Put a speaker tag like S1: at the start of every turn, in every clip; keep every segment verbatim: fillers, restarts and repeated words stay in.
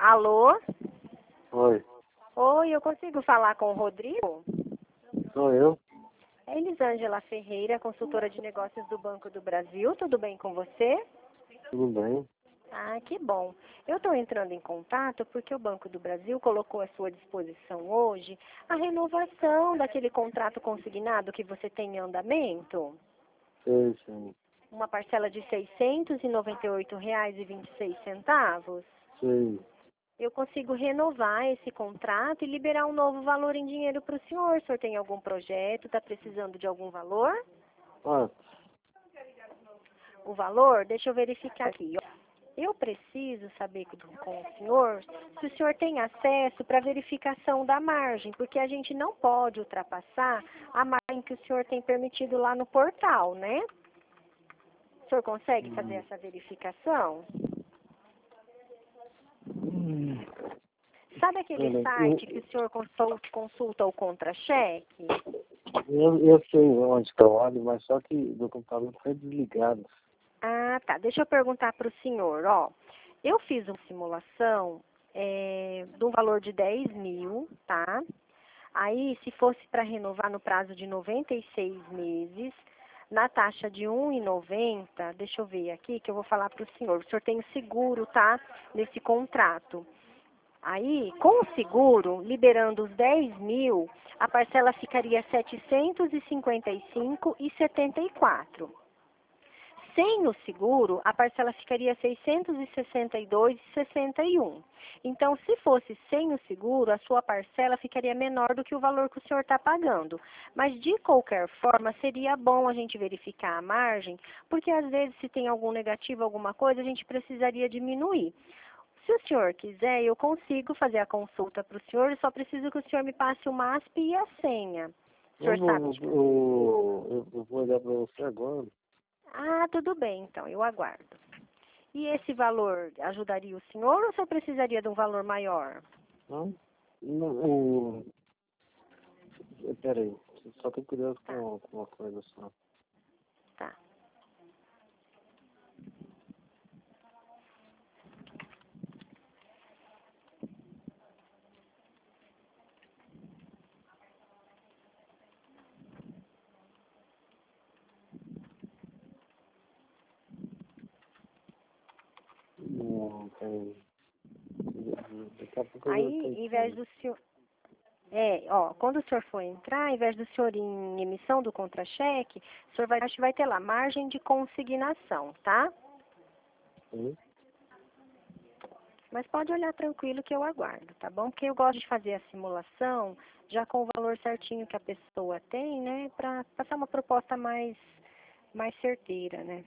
S1: Alô?
S2: Oi,
S1: Oi, eu consigo falar com o Rodrigo?
S2: sou eu.
S1: É Elisângela Ferreira, consultora de negócios do Banco do Brasil. Tudo bem com você?
S2: Tudo bem?
S1: Ah, que bom. Eu estou entrando em contato porque o Banco do Brasil colocou à sua disposição hoje a renovação daquele contrato consignado que você tem em andamento.
S2: Sei, sim.
S1: Uma parcela de seiscentos e noventa e oito reais e vinte e seis centavos.
S2: Sei.
S1: Eu consigo renovar esse contrato e liberar um novo valor em dinheiro para o senhor. O senhor tem algum projeto? Está precisando de algum valor?
S2: Ah,
S1: O valor? Deixa eu verificar aqui. Ó. Eu preciso saber com o senhor se o senhor tem acesso para verificação da margem, porque a gente não pode ultrapassar a margem que o senhor tem permitido lá no portal, né? O senhor consegue fazer essa verificação?
S2: hum,
S1: Sabe aquele
S2: olha,
S1: site que o senhor consulta, consulta o contra-cheque?
S2: eu, eu, eu sei onde que eu olho, mas só que do computador foi desligado.
S1: Ah, tá. Deixa eu perguntar para o senhor, ó. Eu fiz uma simulação é, de um valor de dez mil, tá? Aí, se fosse para renovar no prazo de noventa e seis meses, na taxa de um real e noventa centavos, deixa eu ver aqui que eu vou falar para o senhor. O senhor tem o seguro, tá? Nesse contrato. Aí, com o seguro, liberando os dez mil, a parcela ficaria setecentos e cinquenta e cinco reais e setenta e quatro centavos. Sem o seguro, a parcela ficaria seiscentos e sessenta e dois reais e sessenta e um centavos. Então, se fosse sem o seguro, a sua parcela ficaria menor do que o valor que o senhor está pagando. Mas, de qualquer forma, seria bom a gente verificar a margem, porque às vezes, se tem algum negativo, alguma coisa, a gente precisaria diminuir. Se o senhor quiser, eu consigo fazer a consulta para o senhor, eu só preciso que o senhor me passe o M A S P e a senha. O senhor
S2: Eu
S1: sabe?
S2: vou, eu, eu, eu vou olhar para você agora.
S1: Ah, tudo bem, então, eu aguardo. E esse valor ajudaria o senhor ou o senhor precisaria de um valor maior?
S2: Não? Não, o... Peraí, só tô curioso
S1: Tá,
S2: com, com uma coisa só.
S1: tá.
S2: Não, tem... Daqui a pouco eu
S1: Aí,
S2: tenho
S1: em vez
S2: que...
S1: do senhor... É, ó, quando o senhor for entrar, em vez do senhor em emissão do contra-cheque, o senhor vai, acho que vai ter lá, margem de consignação, tá?
S2: Sim?
S1: Mas pode olhar tranquilo que eu aguardo, tá bom? Porque eu gosto de fazer a simulação já com o valor certinho que a pessoa tem, né? Para passar uma proposta mais, mais certeira, né?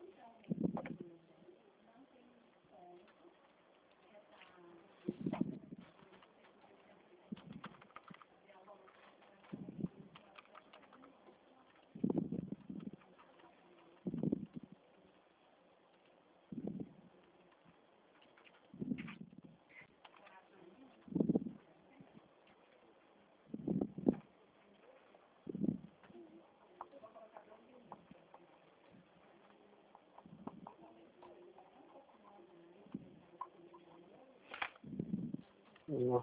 S2: Não.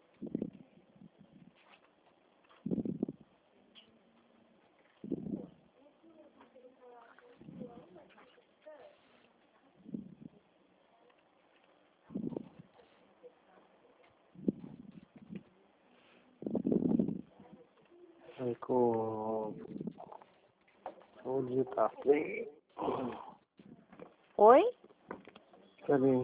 S2: Aí com... Vou digitar.
S1: Oi?
S2: Peraí.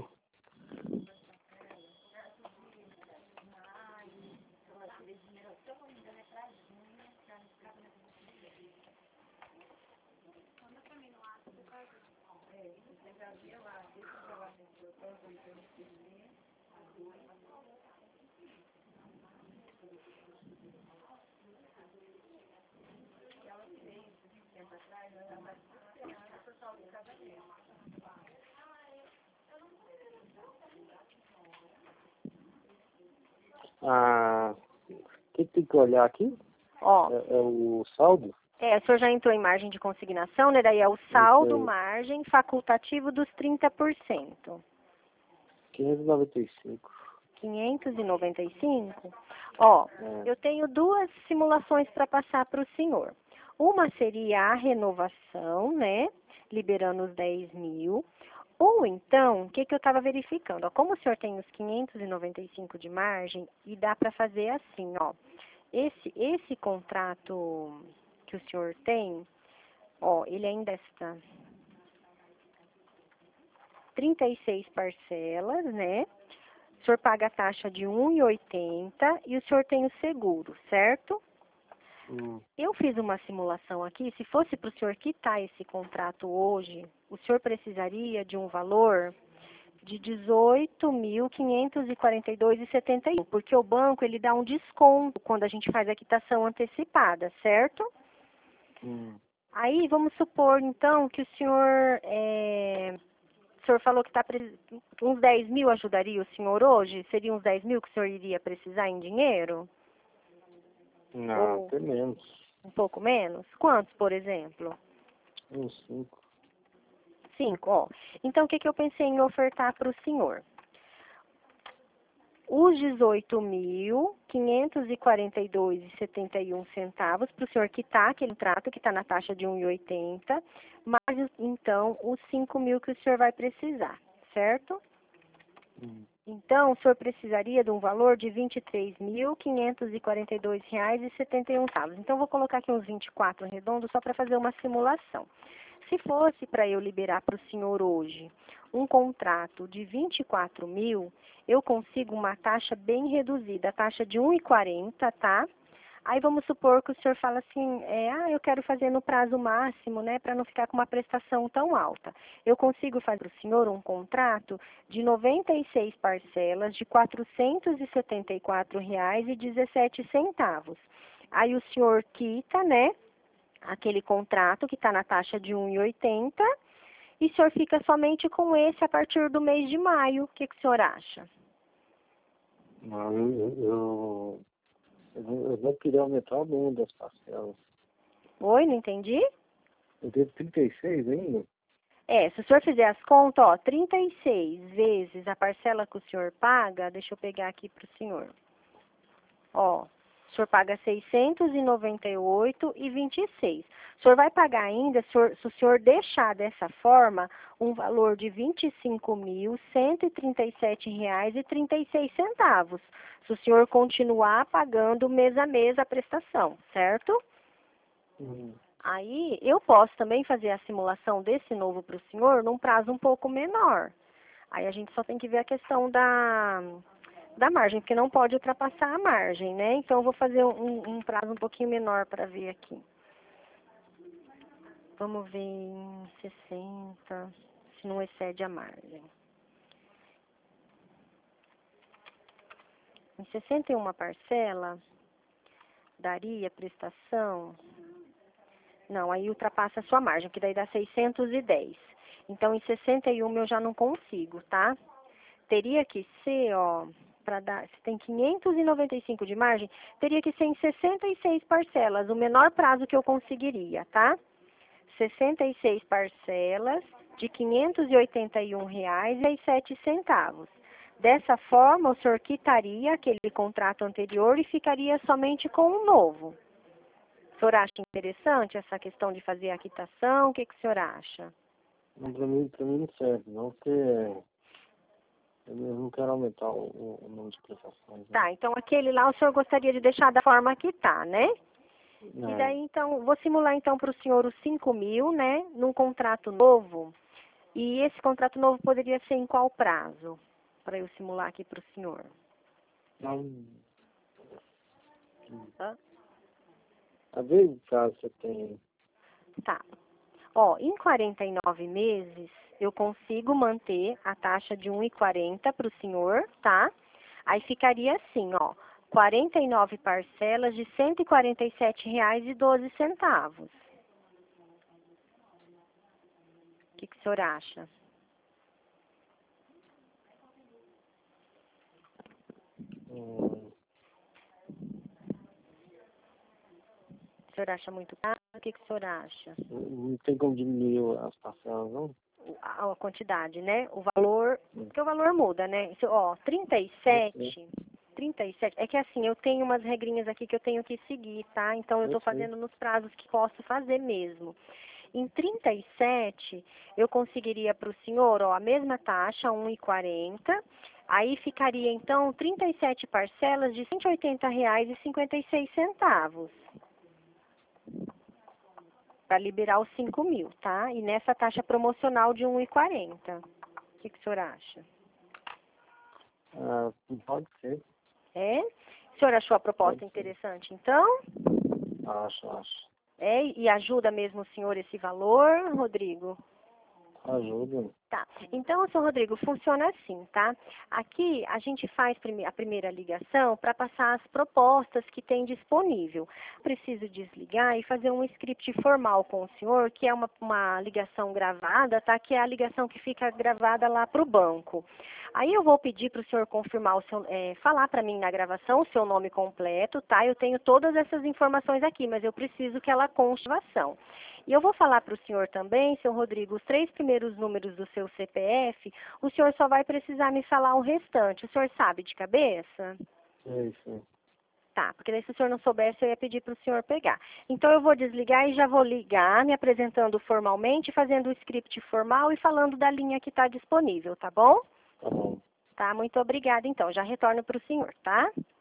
S2: Ah, o que tem que olhar aqui?
S1: Ó,
S2: É, é o saldo?
S1: é, o senhor já entrou em margem de consignação, né? Daí é o saldo,
S2: Então,
S1: margem, facultativo dos trinta por cento.
S2: quinhentos e noventa e cinco.
S1: quinhentos e noventa e cinco? Ó,
S2: É.
S1: eu tenho duas simulações para passar para o senhor. Uma seria a renovação, né? Liberando os dez mil. Ou então, o que, que eu estava verificando? Ó, como o senhor tem os quinhentos e noventa e cinco de margem, e dá para fazer assim, ó. Esse, esse contrato que o senhor tem, ó, ele ainda está trinta e seis parcelas, né? O senhor paga a taxa de um e oitenta e o senhor tem o seguro, certo?
S2: Hum.
S1: Eu fiz uma simulação aqui, se fosse para o senhor quitar esse contrato hoje, o senhor precisaria de um valor de dezoito mil quinhentos e quarenta e dois reais e setenta e um, porque o banco ele dá um desconto quando a gente faz a quitação antecipada, certo?
S2: Hum.
S1: Aí vamos supor então que o senhor, é, o senhor falou que está uns dez mil ajudaria o senhor hoje? Seria uns dez mil que o senhor iria precisar em dinheiro?
S2: Não,
S1: Ou
S2: até menos.
S1: um pouco menos? Quantos, por exemplo?
S2: Uns cinco.
S1: Cinco, ó. Então, o que, que eu pensei em ofertar para o senhor? Os dezoito mil quinhentos e quarenta e dois reais e setenta e um centavos para o senhor quitar aquele contrato que está na taxa de um e oitenta, mais então os cinco mil que o senhor vai precisar, certo?
S2: Hum.
S1: Então, o senhor precisaria de um valor de vinte e três mil quinhentos e quarenta e dois reais e setenta e um centavos. Então, vou colocar aqui uns vinte e quatro redondos só para fazer uma simulação. Se fosse para eu liberar para o senhor hoje um contrato de vinte e quatro mil, eu consigo uma taxa bem reduzida, a taxa de um e quarenta, tá? Aí vamos supor que o senhor fala assim, é, ah, eu quero fazer no prazo máximo, né, para não ficar com uma prestação tão alta. Eu consigo fazer para o senhor um contrato de noventa e seis parcelas de quatrocentos e setenta e quatro reais e dezessete centavos. Aí o senhor quita, né, aquele contrato que está na taxa de um e oitenta e o senhor fica somente com esse a partir do mês de maio. O que, que o senhor acha?
S2: Não, eu, eu, eu, eu, vou- eu vou querer aumentar o número das parcelas.
S1: Oi, não entendi?
S2: Eu devo trinta e seis ainda?
S1: É, se o senhor fizer as contas, ó, trinta e seis vezes a parcela que o senhor paga, deixa eu pegar aqui para o senhor. Ó, o senhor paga seiscentos e noventa e oito reais e vinte e seis centavos. O senhor vai pagar ainda, se o senhor, se o senhor deixar dessa forma, um valor de vinte e cinco mil cento e trinta e sete reais e trinta e seis centavos. Se o senhor continuar pagando mês a mês a prestação, certo?
S2: Hum.
S1: Aí, eu posso também fazer a simulação desse novo para o senhor num prazo um pouco menor. Aí a gente só tem que ver a questão da, da margem, porque não pode ultrapassar a margem, né? Então, eu vou fazer um, um prazo um pouquinho menor para ver aqui. Vamos ver em sessenta, se não excede a margem. Em sessenta e uma parcela, daria prestação... Não, aí ultrapassa a sua margem, que daí dá seiscentos e dez. Então, em sessenta e um eu já não consigo, tá? Teria que ser, ó, para dar, se tem quinhentos e noventa e cinco de margem, teria que ser em sessenta e seis parcelas, o menor prazo que eu conseguiria, tá? sessenta e seis parcelas de quinhentos e oitenta e um reais e sete centavos. Dessa forma, o senhor quitaria aquele contrato anterior e ficaria somente com um novo. O senhor acha interessante essa questão de fazer a quitação? O que, que o senhor acha?
S2: Não, pra mim, pra mim não serve, não, porque eu não quero aumentar o, o, o número de prestações. Né?
S1: Tá, então aquele lá o senhor gostaria de deixar da forma que tá, né? E
S2: É.
S1: daí, então, vou simular então para o senhor os cinco mil, né, num contrato novo. E esse contrato novo poderia ser em qual prazo? Para eu simular aqui para o senhor.
S2: Não.
S1: Hã?
S2: A ver o caso você tem.
S1: Tá. Ó, em quarenta e nove meses, eu consigo manter a taxa de um e quarenta para o senhor, tá? Aí ficaria assim, ó, quarenta e nove parcelas de cento e quarenta e sete reais e doze centavos. O que, que o senhor acha?
S2: Hum,
S1: O senhor acha muito caro? O que, que o senhor acha?
S2: não tem como diminuir as parcelas, não?
S1: a, a quantidade, né? O valor, porque o valor muda, né? Isso, ó, trinta e sete, trinta e sete, é que assim, eu tenho umas regrinhas aqui que eu tenho que seguir, tá? Então eu tô fazendo nos prazos que posso fazer mesmo. Em trinta e sete, eu conseguiria para o senhor, ó, a mesma taxa, um e quarenta. Aí ficaria, então, trinta e sete parcelas de cento e oitenta reais e cinquenta e seis centavos. Para liberar os cinco mil, tá? E nessa taxa promocional de um e quarenta. O que, que o senhor acha?
S2: Ah, pode ser.
S1: É? O senhor achou a proposta interessante, então?
S2: Acho, acho.
S1: É? E ajuda mesmo o senhor esse valor, Rodrigo?
S2: Ajuda.
S1: Tá. Então, senhor Rodrigo, funciona assim, tá? Aqui a gente faz prime- a primeira ligação para passar as propostas que tem disponível. Preciso desligar e fazer um script formal com o senhor, que é uma, uma ligação gravada, tá? Que é a ligação que fica gravada lá para o banco. Aí eu vou pedir para o senhor confirmar o seu, é, falar para mim na gravação o seu nome completo, tá? Eu tenho todas essas informações aqui, mas eu preciso que ela conste a gravação. E eu vou falar para o senhor também, senhor Rodrigo, os três primeiros números do seu C P F, o senhor só vai precisar me falar o restante. O senhor sabe de cabeça?
S2: É isso.
S1: Tá, porque daí se o senhor não soubesse, eu ia pedir para o senhor pegar. Então eu vou desligar e já vou ligar, me apresentando formalmente, fazendo o script formal e falando da linha que está disponível, tá bom?
S2: Tá bom.
S1: Tá, muito obrigada então. Já retorno para o senhor, tá?